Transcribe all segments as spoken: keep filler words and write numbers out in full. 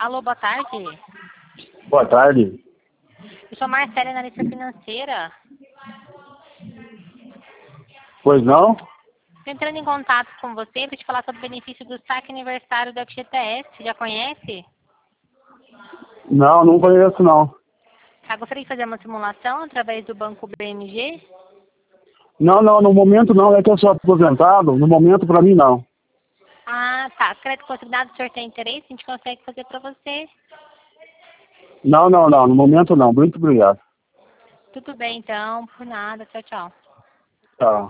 Alô, boa tarde. Boa tarde. Eu sou Marcela, analista financeira. Pois não? Estou entrando em contato com você para te falar sobre o benefício do saque aniversário do F G T S. Já conhece? Não, não conheço não. Ah, gostaria de fazer uma simulação através do banco B M G? Não, não, no momento não, é que eu sou aposentado, no momento pra mim não. Ah, tá. Crédito consignado, o senhor tem interesse? A gente consegue fazer para você. Não, não, não, no momento não, muito obrigado. Tudo bem, então. Por nada. Tchau, tchau. Tá.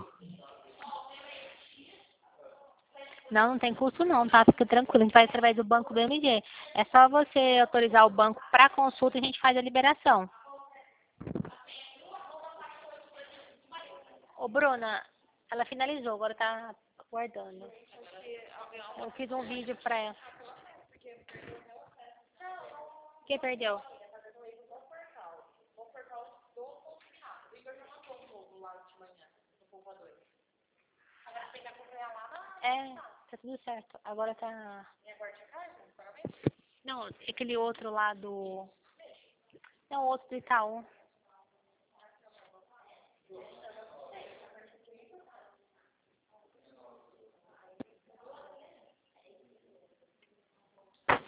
Não, não tem custo não, tá? Fica tranquilo. A gente faz através do banco B M G. É só você autorizar o banco para consulta e a gente faz a liberação. Ô, Bruna, ela finalizou, agora tá aguardando. Eu fiz um vídeo pra ela. Quem perdeu? É, tá tudo certo. Agora tá... Não, aquele outro lá do... Não, outro do Itaú.